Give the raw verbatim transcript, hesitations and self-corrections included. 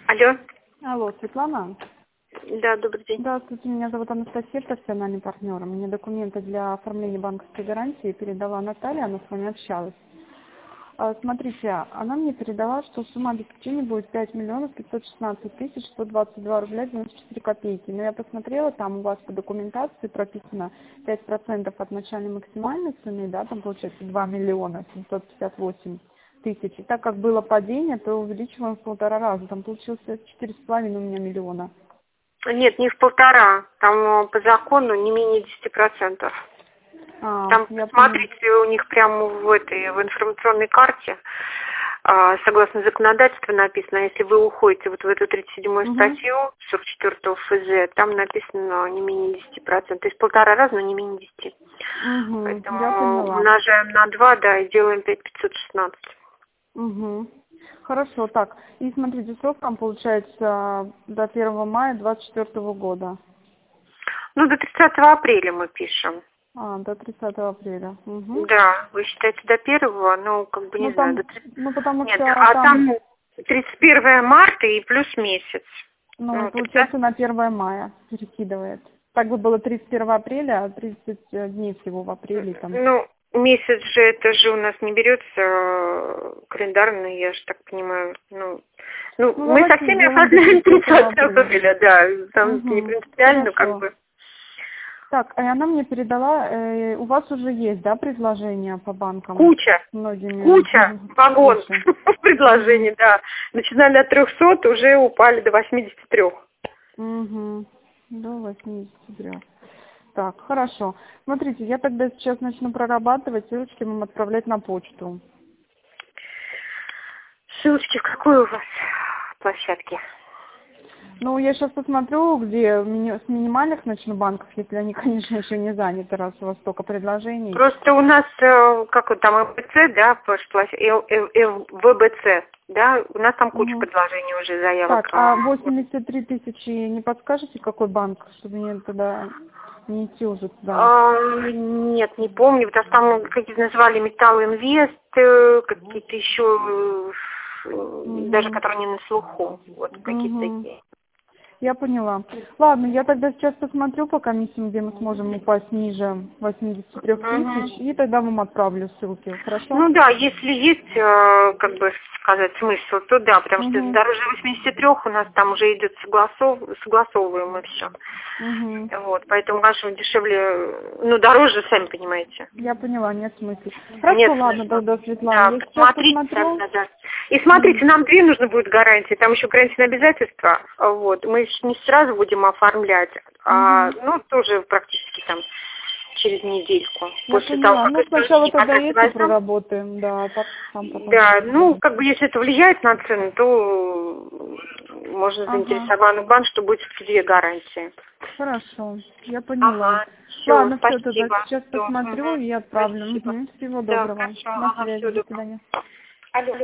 Алло. Алло, Светлана? Да, добрый день. Здравствуйте, меня зовут Анастасия, профессиональный партнер. Мне документы для оформления банковской гарантии передала Наталья, она с вами общалась. А, Смотрите, она мне передала, что сумма обеспечения будет пять миллионов пятьсот шестнадцать тысяч сто двадцать два рубля девяносто четыре копейки. Но я посмотрела, там у вас по документации прописано пять процентов от начальной максимальной суммы, да, там получается два миллиона семьсот пятьдесят восемь тысяч. И так как было падение, то увеличиваем в полтора раза. Там получилось четыре с половиной у меня миллиона. Нет, не в полтора. Там э, по закону не менее десяти процентов. А, Там, я поняла. смотрите, у них прямо в этой, в информационной карте, а, согласно законодательству написано, если вы уходите вот в эту тридцать седьмую Угу. статью сорок четвёртого эф зэ, там написано не менее десяти процентов. То есть полтора раза, но не менее десяти. Угу. Я Поэтому поняла. умножаем на два, да, и делаем пять тысяч пятьсот шестнадцать. Угу. Хорошо, так. И смотрите, срок там получается до первого мая двадцать четвёртого года. Ну, до тридцатого апреля мы пишем. А, до тридцатого апреля. Угу. Да, вы считаете до первого, ну, как бы, не Ну знаю, там, до тридцатого. ну потому Нет, что а там, там тридцать первое марта и плюс месяц. ну, Ну, получается тридцатого. на первое мая перекидывает. Так бы было тридцать первого апреля, а тридцать дней всего в апреле там. Ну, месяц же, это же у нас не берется э, календарный, я же так понимаю. Ну, ну Ну мы со давайте всеми сделаем до оформляем тридцатого тридцатого апреля. апреля, да, там не Угу. принципиально, как Хорошо. бы. Так, а она мне передала, э, у вас уже есть, да, предложения по банкам Куча, с многими? куча, вагон Куча. предложений, да. Начинали от трехсот, уже упали до восьмидесяти трёх. Угу. До восьмидесяти трёх. Так, хорошо. Смотрите, я тогда сейчас начну прорабатывать, ссылочки вам отправлять на почту. Ссылочки в какой у вас площадке? Ну, я сейчас посмотрю, где мини- с минимальных начну банков, если они, конечно, еще не заняты, раз у вас столько предложений. Просто у нас, э, как вот там, эм бэ цэ, да, площадь, эл вэ бэ цэ, да, у нас там куча Угу. предложений уже, заявок. Так, а восемьдесят три тысячи не подскажете, какой банк, чтобы мне тогда не идти уже туда? А, нет, не помню, потому что там какие-то назвали Металл Инвест, э, какие-то еще, э, даже Угу. которые не на слуху, вот какие-то Угу. такие. Я поняла. Ладно, я тогда сейчас посмотрю по комиссиям, где мы сможем упасть ниже восьмидесяти трёх Мгм. тысяч, и тогда вам отправлю ссылки, хорошо? Ну да, если есть, э, как бы сказать, смысл, то да, потому что Угу. дороже восьмидесяти трёх у нас там уже идет согласов... согласовываем и все. Угу. Вот, поэтому, конечно, дешевле, ну, дороже, сами понимаете. Я поняла, нет смысла. Хорошо, Нет ладно, смысла. тогда, Светлана, Да, я сейчас посмотрите посмотрю. тогда, да. И Мгм. смотрите, нам две нужно будет гарантии, там еще гарантийные обязательства, вот, мы ж не сразу будем оформлять, а, Мгм. ну, тоже практически там через недельку, Я после того, поняла. как Ну, сначала исполнение тогда контракта эти возьмем. проработаем, да, а так там потом Да, ну, посмотрим. как бы, если это влияет на цену, то можно Ага, заинтересован банк, что будет все две гарантии. хорошо, я поняла. Ага, все, Ладно, все, тогда спасибо. сейчас Всё, посмотрю мгм, и отправлю. спасибо. Мгм. Всего Да, доброго. хорошо, На ага, связи, всего до доброго. свидания. Алло.